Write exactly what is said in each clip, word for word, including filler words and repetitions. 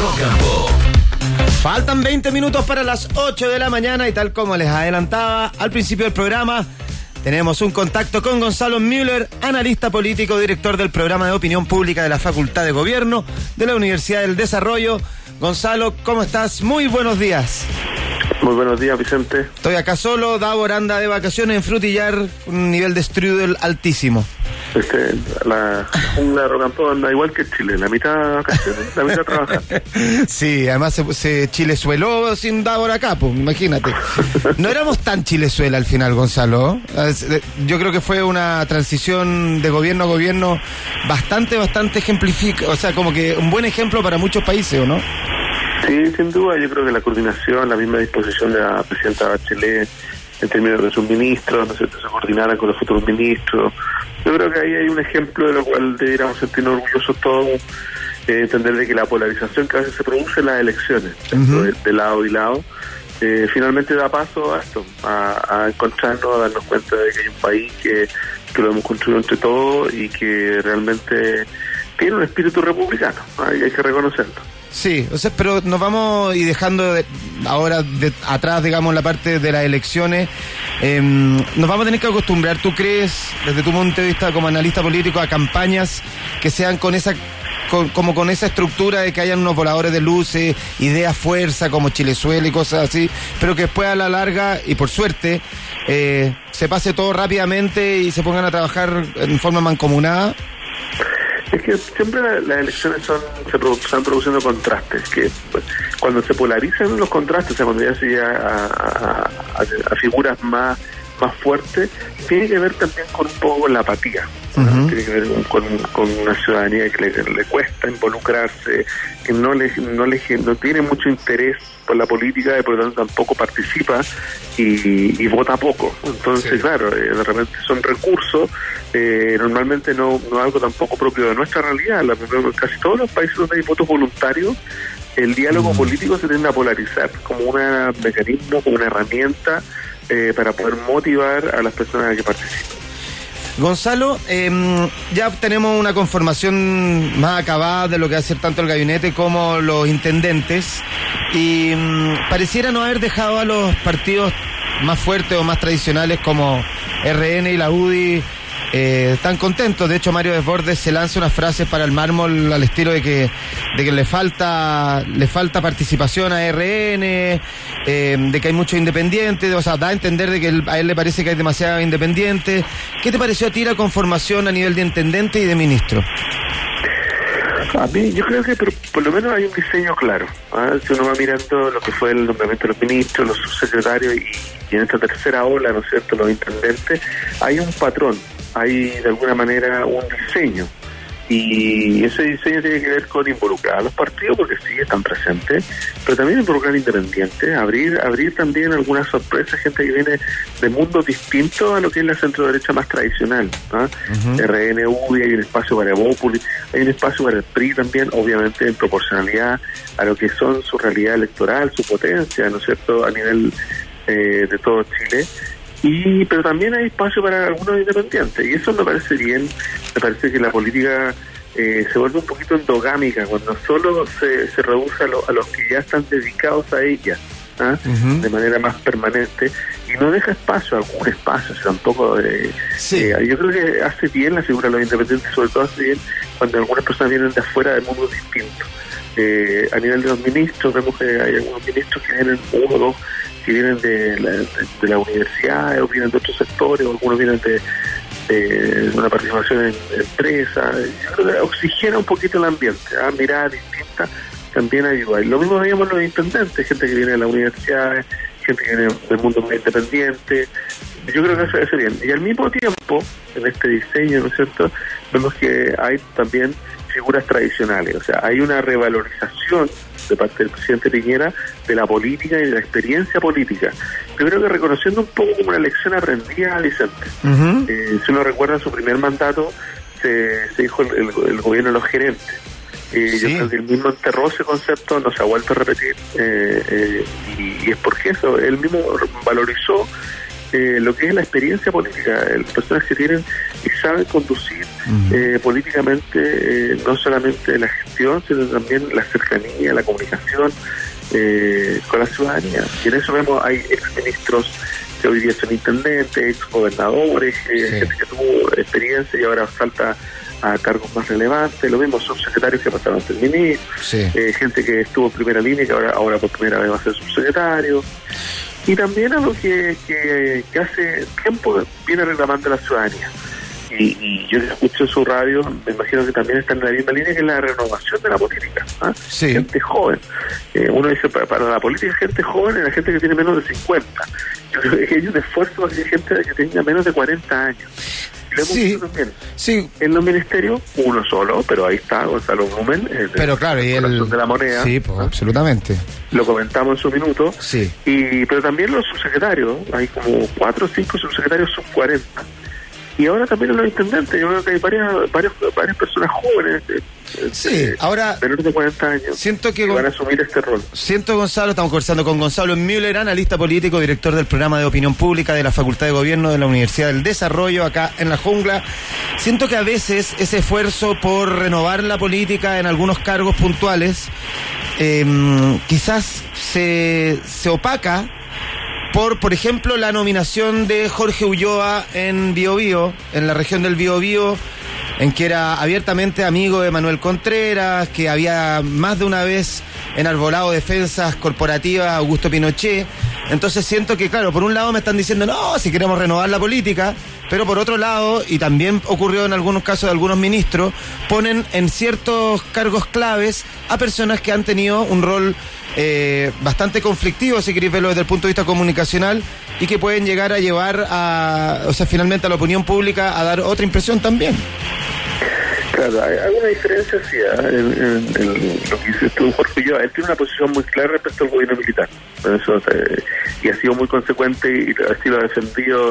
Rock and Pop. Faltan veinte minutos para las ocho de la mañana y tal como les adelantaba al principio del programa, tenemos un contacto con Gonzalo Müller, analista político, director del programa de opinión pública de la Facultad de Gobierno de la Universidad del Desarrollo. Gonzalo, ¿cómo estás? Muy buenos días. Muy buenos días, Vicente. Estoy acá solo, Davor anda de vacaciones en Frutillar, un nivel de strudel altísimo. Este, la jungla de Rock and Pop anda igual que Chile, la mitad vacaciones, la mitad trabaja. Sí, además se, se chilezueló sin Davor acá, pues imagínate. No éramos tan chilezuela al final, Gonzalo. Yo creo que fue una transición de gobierno a gobierno bastante, bastante ejemplificada, o sea, como que un buen ejemplo para muchos países, ¿o no? Sí, sin duda, yo creo que la coordinación, la misma disposición de la presidenta Bachelet en términos de sus ministros, ¿no es cierto?, se coordinaran con los futuros ministros. Yo creo que ahí hay un ejemplo de lo cual deberíamos sentirnos orgullosos todos, eh, entender de que la polarización que a veces se produce en las elecciones, uh-huh. de, de lado y lado, eh, finalmente da paso a esto, a, a encontrarnos, a darnos cuenta de que hay un país que, que lo hemos construido entre todos y que realmente tiene un espíritu republicano, hay, hay que reconocerlo. Sí, o sea, pero nos vamos y dejando de, ahora de, atrás, digamos, la parte de las elecciones, eh, nos vamos a tener que acostumbrar, ¿tú crees, desde tu punto de vista como analista político, a campañas que sean con esa, con, como con esa estructura de que hayan unos voladores de luces, ideas fuerza, como Chilezuela y cosas así, pero que después a la larga, y por suerte, eh, se pase todo rápidamente y se pongan a trabajar en forma mancomunada? Es que siempre las elecciones son se produ- están produciendo contrastes, que pues, cuando se polarizan los contrastes, o sea, cuando ya se llega a, a, a, a figuras más más fuertes, tiene que ver también con un poco la apatía, uh-huh. tiene que ver con, con una ciudadanía que le, le cuesta involucrarse, que no le, no le no tiene mucho interés por la política y por lo tanto tampoco participa y, y vota poco. Entonces, sí. claro, eh, de repente son recursos, eh, normalmente no, no algo tampoco propio de nuestra realidad. La, casi todos los países donde hay votos voluntarios, el diálogo mm. político se tiende a polarizar como un mecanismo, como una herramienta eh, para poder motivar a las personas a que participen. Gonzalo, eh, ya tenemos una conformación más acabada de lo que va a ser tanto el gabinete como los intendentes y um, pareciera no haber dejado a los partidos más fuertes o más tradicionales como R N y la U D I eh, tan contentos. De hecho, Mario Desbordes se lanza unas frases para el mármol al estilo de que de que le falta le falta participación a R N, eh, de que hay muchos independientes, o sea, da a entender de que él, a él le parece que hay demasiados independientes. ¿Qué te pareció a ti la conformación a nivel de intendente y de ministro? A mí, yo creo que por, por lo menos hay un diseño claro. ¿eh? Si uno va mirando lo que fue el nombramiento de los ministros, los subsecretarios y, y en esta tercera ola, ¿no es cierto?, los intendentes, hay un patrón, hay de alguna manera un diseño. Y ese diseño tiene que ver con involucrar a los partidos, porque sí están presentes, pero también involucrar independientes, abrir abrir también algunas sorpresas, gente que viene de mundos distintos a lo que es la centro-derecha más tradicional, ¿no? Uh-huh. R N U, hay un espacio para Evópolis, hay un espacio para el P R I también, obviamente en proporcionalidad a lo que son su realidad electoral, su potencia, ¿no es cierto?, a nivel eh, de todo Chile. Y pero también hay espacio para algunos independientes, y eso me parece bien. Me parece que la política eh, se vuelve un poquito endogámica cuando solo se, se reduce a, lo, a los que ya están dedicados a ella, ¿ah? Uh-huh. de manera más permanente, y no deja espacio, algún espacio, tampoco. Eh, sí. eh, yo creo que hace bien la figura de los independientes, sobre todo hace bien cuando algunas personas vienen de afuera de mundos distintos. Eh, a nivel de los ministros, vemos que hay algunos ministros que vienen uno o dos que vienen de la, de, de la universidad, o vienen de otros sectores, o algunos vienen de, de una participación en empresas. Yo creo que oxigena un poquito el ambiente, ¿eh? Mirar distinta también ayuda. Y lo mismo veíamos los intendentes, gente que viene de la universidad, gente que viene del mundo muy independiente. Yo creo que eso hace bien. Y al mismo tiempo, en este diseño, ¿no es cierto?, vemos que hay también figuras tradicionales, o sea, hay una revalorización de parte del presidente Piñera de la política y de la experiencia política. Yo creo que reconociendo un poco como una lección aprendida a Vicente. Uh-huh. Eh, si uno recuerda su primer mandato, se, se dijo el, el, el gobierno de los gerentes. Eh, sí. Yo creo que él mismo enterró ese concepto, no se ha vuelto a repetir, eh, eh, y, y es porque eso, él mismo valorizó eh, lo que es la experiencia política, las personas que tienen y saben conducir uh-huh. eh, políticamente eh, no solamente la gestión, sino también la cercanía, la comunicación eh, con la ciudadanía. Y en eso vemos, hay exministros que hoy día son intendentes, exgobernadores, eh, sí. gente que tuvo experiencia y ahora salta a cargos más relevantes, lo mismo subsecretarios que pasaron a ser ministros, sí. eh, gente que estuvo en primera línea que ahora, ahora por primera vez va a ser subsecretario. Y también algo que, que, que hace tiempo viene reclamando la ciudadanía. Y, y yo escucho su radio, me imagino que también está en la misma línea, que es la renovación de la política. ¿eh? Sí. Gente joven. Eh, uno dice, para, para la política, gente joven es la gente que tiene menos de cincuenta. Yo creo que hay un esfuerzo para que hay gente que tenga menos de cuarenta años. Lo hemos sí, visto también. Sí. En los ministerios, uno solo, pero ahí está Gonzalo Blumen, el, pero claro, y el corazón de la moneda. Sí, pues, ¿no? Absolutamente. Lo comentamos en su minuto. Sí. Y, pero también los subsecretarios, hay como cuatro o cinco subsecretarios sub cuarenta. Y ahora también en los intendentes, yo creo que hay varias varias, varias personas jóvenes, eh, sí, eh, ahora menores de cuarenta años, siento que, que van a asumir este rol. Siento, Gonzalo, estamos conversando con Gonzalo Müller, analista político, director del programa de opinión pública de la Facultad de Gobierno de la Universidad del Desarrollo, acá en La Jungla. Siento que a veces ese esfuerzo por renovar la política en algunos cargos puntuales eh, quizás se, se opaca por, por ejemplo, la nominación de Jorge Ulloa en Biobío, en la región del Biobío, en que era abiertamente amigo de Manuel Contreras, que había más de una vez enarbolado defensas corporativas a Augusto Pinochet. Entonces siento que, claro, por un lado me están diciendo, no, si queremos renovar la política, pero por otro lado, y también ocurrió en algunos casos de algunos ministros, ponen en ciertos cargos claves a personas que han tenido un rol eh, bastante conflictivo, si queréis verlo desde el punto de vista comunicacional, y que pueden llegar a llevar a, o sea, finalmente a la opinión pública a dar otra impresión también. Claro, hay alguna diferencia, sí, ¿eh? en, en, en lo que dice tú, Jorge Ulloa. Él tiene una posición muy clara respecto al gobierno militar. Eso, eh, y ha sido muy consecuente y así lo ha defendido.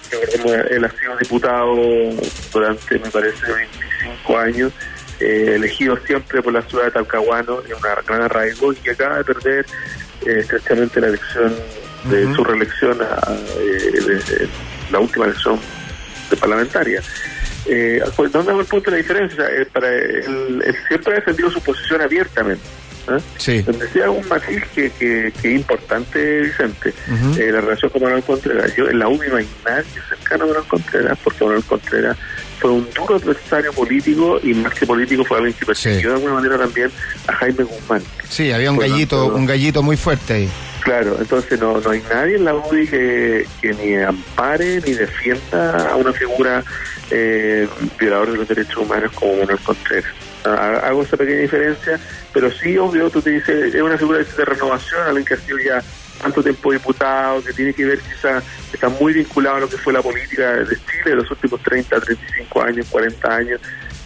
Él ha sido diputado durante, me parece, veinticinco años, eh, elegido siempre por la ciudad de Talcahuano, en una gran arraigo, y que acaba de perder eh, estrechamente la elección de uh-huh. su reelección a, eh, de, de, la última elección de parlamentaria. Eh, ¿Dónde va el punto de la diferencia? Eh, para él, él siempre ha defendido su posición abiertamente. ¿eh? Sí. Donde sea un matiz que, que, que es importante, Vicente, uh-huh. eh, la relación con Manuel Contreras. Yo en la U D I no hay nadie cercano a Manuel Contreras, porque Manuel Contreras fue un duro adversario político, y más que político fue alguien que persiguió sí. de alguna manera también a Jaime Guzmán. Sí, había un gallito, tanto, un gallito muy fuerte ahí. Claro, entonces no, no hay nadie en la U D I que, que ni ampare ni defienda a una figura eh, violador de los derechos humanos como Manuel Contreras. Hago esa pequeña diferencia, pero sí, obvio, tú te dices, es una figura de renovación, alguien que ha sido ya tanto tiempo diputado, que tiene que ver quizás, está muy vinculado a lo que fue la política de Chile de los últimos treinta, treinta y cinco años, cuarenta años,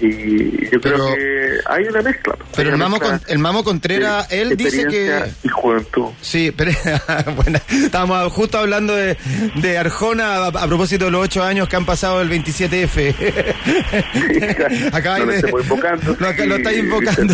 y yo pero, creo que hay una mezcla. Pero el Mamo, con, el Mamo Contreras, él dice que... y juventud. Sí, pero bueno, estábamos justo hablando de, de Arjona a, a propósito de los ocho años que han pasado del veintisiete efe. Sí, claro. Acá no de, lo, invocando, lo, sí, lo está invocando.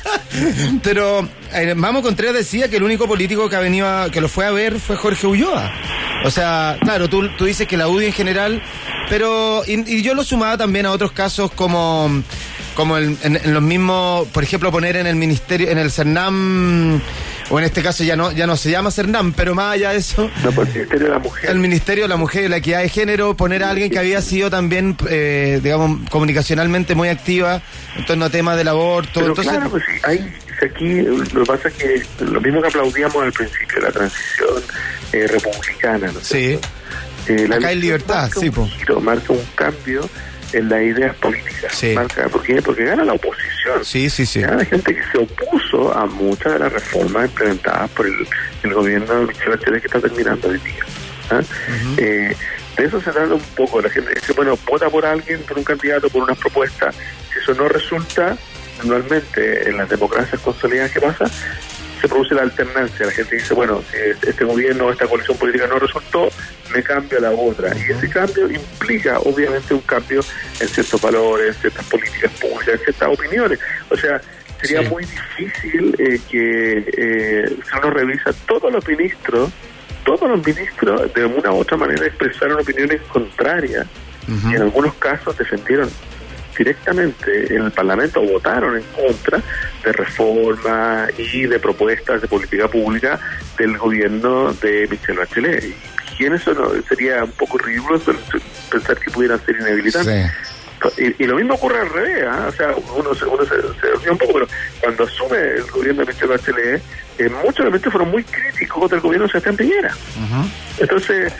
Pero el Mamo Contreras decía que el único político que ha venido a, que lo fue a ver fue Jorge Ulloa. O sea, claro, tú, tú dices que la U D I en general, pero y, y yo lo sumaba también a otros casos como como el, en, en los mismos, por ejemplo, poner en el ministerio, en el CERNAM, o en este caso ya no ya no se llama CERNAM, pero más allá de eso, no, por el Ministerio de la Mujer, el Ministerio de la Mujer y la Equidad de Género, poner a alguien que había sido también, eh, digamos, comunicacionalmente muy activa en torno a temas del aborto. Pero entonces, claro, pues sí, hay aquí lo que pasa es que lo mismo que aplaudíamos al principio de la transición eh, republicana, ¿no? Sí. Eh, la Acá hay libertad, marca sí, un giro, marca un cambio en las ideas políticas. Sí. Marca, ¿por qué? Porque gana la oposición. Sí, sí, sí. Gana la gente que se opuso a muchas de las reformas implementadas por el, el gobierno de Michelle Bachelet que está terminando hoy día. ¿Ah? Uh-huh. eh, de eso se trata un poco. La gente dice, bueno, vota por alguien, por un candidato, por unas propuestas. Si eso no resulta, normalmente en las democracias consolidadas, ¿qué pasa? Se produce la alternancia. La gente dice, bueno, si este gobierno o esta coalición política no resultó, me cambio a la otra. Y ese cambio implica, obviamente, un cambio en ciertos valores, en ciertas políticas públicas, en ciertas opiniones. O sea, sería sí. muy difícil eh, que, eh, si uno revisa todos los ministros, todos los ministros de una u otra manera expresaron opiniones contrarias uh-huh. y en algunos casos defendieron directamente en el Parlamento, votaron en contra de reformas y de propuestas de política pública del gobierno de Michelle Bachelet. Y en eso no, sería un poco ridículo pensar que pudieran ser inhabilitantes. Sí. Y, y lo mismo ocurre al revés, ¿eh? O sea, uno se, uno se, se olvida un poco, pero cuando asume el gobierno de Michelle Bachelet, eh, muchos elementos fueron muy críticos contra el gobierno de Sebastián Piñera. Uh-huh. Entonces,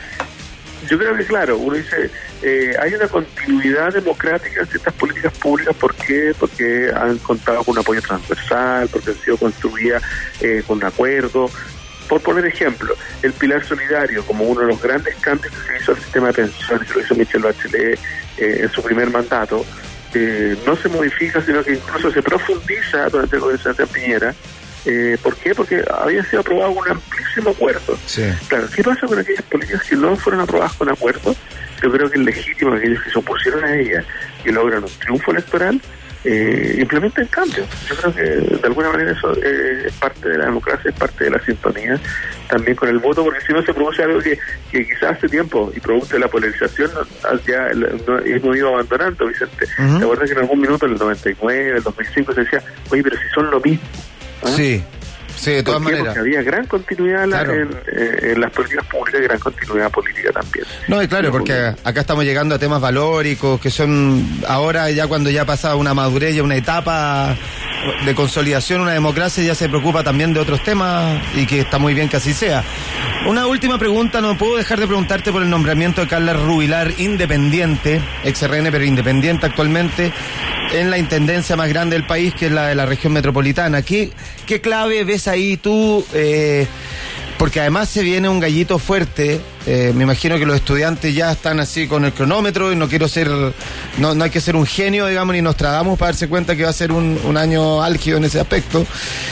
yo creo que, claro, uno dice, eh, hay una continuidad democrática en ciertas políticas públicas. ¿Por qué? Porque han contado con un apoyo transversal, porque han sido construidas eh, con un acuerdo. Por poner ejemplo, el pilar solidario, como uno de los grandes cambios que se hizo al sistema de pensiones, que lo hizo Michelle Bachelet eh, en su primer mandato, eh, no se modifica, sino que incluso se profundiza durante el gobierno de Sebastián Piñera. Eh, ¿Por qué? Porque había sido aprobado un amplísimo acuerdo. Sí. Claro, ¿qué pasa con aquellas políticas que no fueron aprobadas con acuerdo? Yo creo que es legítimo que aquellos que se opusieron a ellas y logran un triunfo electoral, eh, implementen cambios. Yo creo que de alguna manera eso eh, es parte de la democracia, es parte de la sintonía también con el voto, porque si no se produce algo que, que quizás hace tiempo y producto de la polarización ya no, hemos ido abandonando, Vicente. Uh-huh. ¿Te acuerdas que en algún minuto, en el noventa y nueve, el dos mil cinco, se decía, oye, pero si son lo mismo? ¿Ah? Sí, sí, de todas maneras. Porque había gran continuidad claro. en, en, en las políticas públicas y gran continuidad política también. No, y claro, porque acá estamos llegando a temas valóricos que son ahora ya cuando ya pasa una madurez, ya una etapa de consolidación, una democracia ya se preocupa también de otros temas y que está muy bien que así sea. Una última pregunta, no puedo dejar de preguntarte por el nombramiento de Carla Rubilar, independiente, ex R N pero independiente actualmente, en la intendencia más grande del país, que es la de la región metropolitana. ¿Qué, qué clave ves ahí tú? Eh, porque además se viene un gallito fuerte. Eh, me imagino que los estudiantes ya están así con el cronómetro y no quiero ser, no, no hay que ser un genio, digamos, ni Nostradamus para darse cuenta que va a ser un, un año álgido en ese aspecto.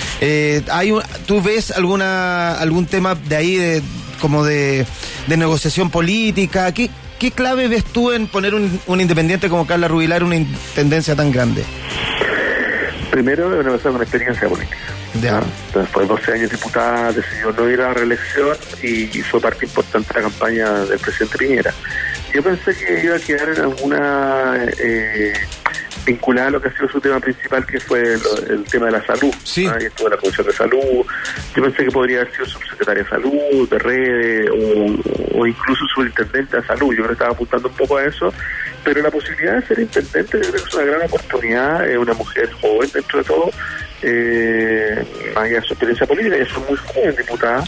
Eh, hay un, ¿Tú ves alguna algún tema de ahí de como de, de negociación política? ¿Qué, ¿Qué clave ves tú en poner un, un independiente como Carla Rubilar en una intendencia tan grande? Primero, es una persona con experiencia política. Ya. ¿no? Después de doce años diputada, decidió no ir a la reelección y, y fue parte importante de la campaña del presidente Piñera. Yo pensé que iba a quedar en alguna eh, vinculada a lo que ha sido su tema principal, que fue el, el tema de la salud. Sí. ¿no? Y estuvo en la Comisión de Salud. Yo pensé que podría haber sido subsecretaria de Salud, de redes, o, o incluso subintendente de Salud. Yo creo que estaba apuntando un poco a eso. Pero la posibilidad de ser intendente yo creo que es una gran oportunidad. Es una mujer joven dentro de todo, eh, más allá de su experiencia política, ella es muy joven diputada,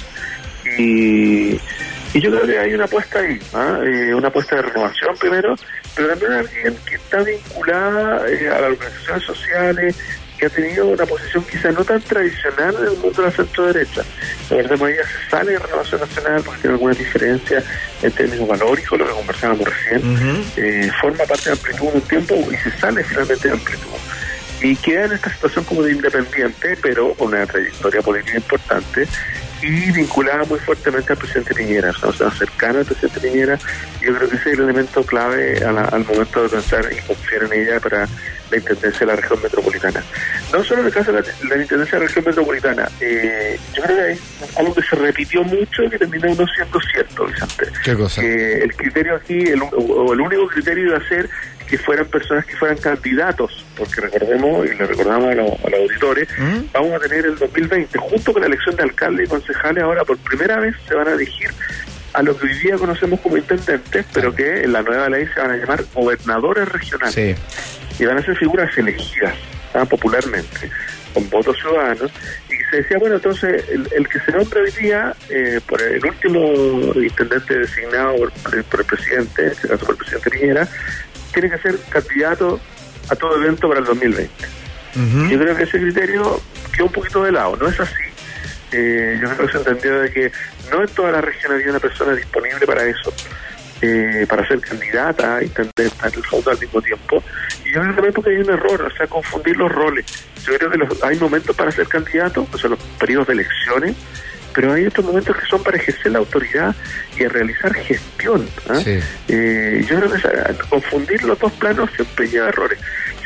y, y yo creo que hay una apuesta ahí, ¿eh? Eh, una apuesta de renovación primero, pero también alguien que está vinculada eh, a las organizaciones sociales, que ha tenido una posición quizá no tan tradicional en el mundo de la centro-derecha. La verdad, ella se sale de Renovación Nacional porque tiene algunas diferencias en términos valóricos, lo que conversábamos recién, uh-huh. eh, forma parte de Amplitud un tiempo y se sale finalmente de Amplitud. Y queda en esta situación como de independiente, pero con una trayectoria política importante y vinculada muy fuertemente al presidente Piñera, o sea, cercana al presidente Piñera. Y yo creo que ese es el elemento clave a la, al momento de pensar y confiar en ella para la intendencia de la región metropolitana. No solo en el caso de la, la intendencia de la región metropolitana, eh, yo creo que hay algo que se repitió mucho y que terminó no siendo cierto, Vicente. ¿Qué cosa? Que el criterio aquí, el, o el único criterio iba a ser que fueran personas que fueran candidatos, porque recordemos, y le recordamos a, lo, a los auditores, ¿Mm? vamos a tener el dos mil veinte, junto con la elección de alcalde y concejales, ahora por primera vez se van a elegir a lo que hoy día conocemos como intendentes, pero que en la nueva ley se van a llamar gobernadores regionales. Sí. Y van a ser figuras elegidas, ¿ah? popularmente, con votos ciudadanos, y se decía, bueno, entonces el, el que se nombra hoy día eh, por el último intendente designado por, por el presidente, en este caso por el presidente Piñera, tiene que ser candidato a todo evento para el dos mil veinte. Uh-huh. Yo creo que ese criterio quedó un poquito de lado, no es así. Eh, yo creo que se entendió de que no en toda la región había una persona disponible para eso, eh, para ser candidata a intendente en el fondo al mismo tiempo. Y yo creo que también porque hay un error, o sea, confundir los roles. Yo creo que los, hay momentos para ser candidato, o sea, los periodos de elecciones, pero hay otros momentos que son para ejercer la autoridad y a realizar gestión. ¿eh? Sí. Eh, yo creo que esa, confundir los dos planos siempre lleva errores.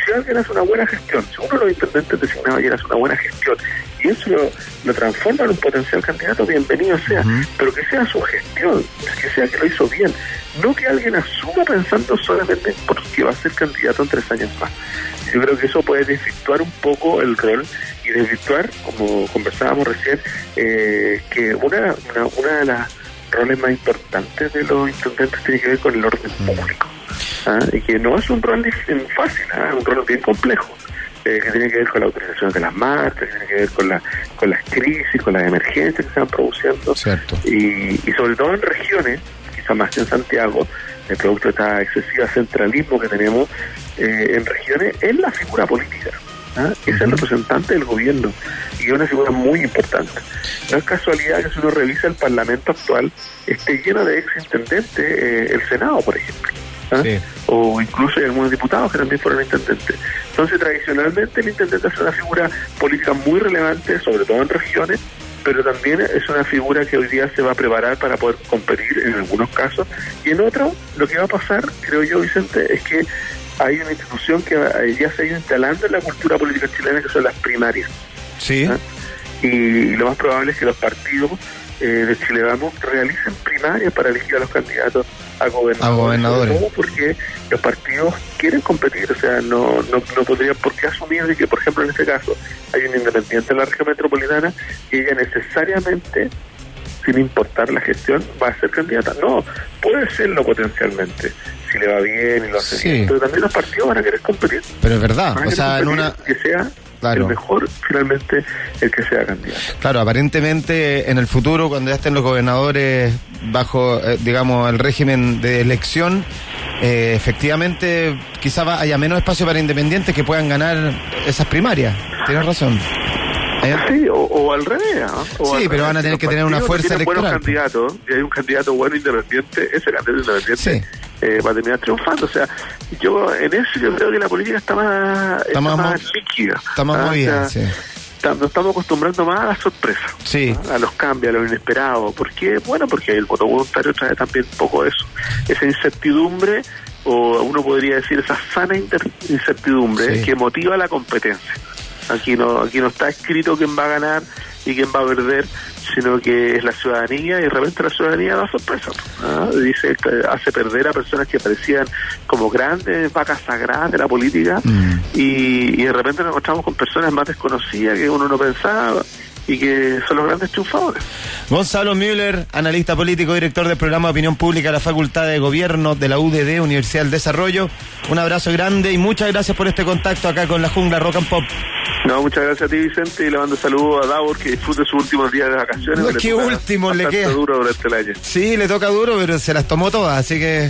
si alguien hace una buena gestión, si uno de los intendentes designados ayer hace una buena gestión, y eso lo, lo transforma en un potencial candidato, bienvenido sea, uh-huh. pero que sea su gestión, que sea que lo hizo bien, no que alguien asuma pensando solamente porque va a ser candidato en tres años más. Yo creo que eso puede desvirtuar un poco el rol y desvirtuar, como conversábamos recién, eh, que una, una, una de las roles más importantes de los intendentes tiene que ver con el orden público, ¿ah? Y que no es un rol fácil, ¿ah? Un rol bien complejo, eh, que tiene que ver con la autorización de las marchas, que tiene que ver con la con las crisis, con las emergencias que se van produciendo. Cierto. Y, y sobre todo en regiones, quizá más que en Santiago, el producto de esta excesiva centralismo que tenemos eh, en regiones, es la figura política. ¿Ah? Es uh-huh. el representante del gobierno y es una figura muy importante. No es casualidad que si uno revisa el Parlamento actual esté lleno de ex intendentes, eh, el Senado, por ejemplo, ¿ah? Sí. O incluso hay algunos diputados que también fueron intendentes. Entonces, tradicionalmente el intendente es una figura política muy relevante, sobre todo en regiones, pero también es una figura que hoy día se va a preparar para poder competir en algunos casos, y en otros lo que va a pasar, creo yo, Vicente, es que hay una institución que ya se ha ido instalando en la cultura política chilena, que son las primarias. Sí. ¿Ah? Y, y lo más probable es que los partidos eh, de Chile Vamos realicen primarias para elegir a los candidatos a gobernadores. A gobernadores. Porque los partidos quieren competir, o sea, no, no, no podrían por qué asumir de que, por ejemplo, en este caso, hay un independiente en la región metropolitana y ella necesariamente, sin importar la gestión, va a ser candidata. No, puede serlo potencialmente, si le va bien y lo hace sí. bien, pero también los partidos van a querer competir. Pero es verdad, o sea, en una... Que sea claro. el mejor, finalmente, el que sea candidato. Claro, aparentemente en el futuro, cuando ya estén los gobernadores bajo, eh, digamos, el régimen de elección, eh, efectivamente quizá haya menos espacio para independientes que puedan ganar esas primarias. Tienes razón. ¿Eh? Sí, o, o al revés. ¿eh? O sí, al pero revés. van a tener que tener una fuerza electoral. Buenos candidatos, y hay un candidato bueno independiente, ese candidato independiente sí. eh, va a terminar triunfando. O sea, yo en eso yo creo que la política está más, está está más, más líquida. Está más ¿ah? movida, o sea, sí. Nos estamos acostumbrando más a la sorpresa, sí. ¿no? A los cambios, a lo inesperado. ¿Por qué? Bueno, porque el voto voluntario trae también un poco eso, esa incertidumbre, o uno podría decir esa sana incertidumbre sí. que motiva la competencia. Aquí no, aquí no está escrito quién va a ganar y quién va a perder, sino que es la ciudadanía, y de repente la ciudadanía da sorpresa, ¿no? Dice que hace perder a personas que parecían como grandes vacas sagradas de la política, mm. y, y de repente nos encontramos con personas más desconocidas que uno no pensaba y que son los grandes triunfadores. Gonzalo Müller, analista político, director del programa de opinión pública de la Facultad de Gobierno de la U D D, Universidad del Desarrollo. Un abrazo grande y muchas gracias por este contacto acá con la Jungla Rock and Pop. No, muchas gracias a ti, Vicente, y le mando saludos a Davor, que disfrute sus últimos días de vacaciones. No, ¿qué último le queda? Duro durante el año. Sí, le toca duro, pero se las tomó todas, así que...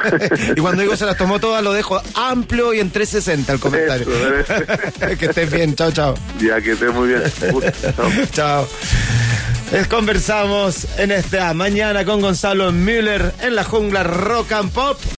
y cuando digo se las tomó todas, lo dejo amplio y en trescientos sesenta el comentario. Eso, que estés bien, chao, chao. Ya, que estés muy bien. Chao. Chao. Les conversamos en esta mañana con Gonzalo Müller en la Jungla Rock and Pop.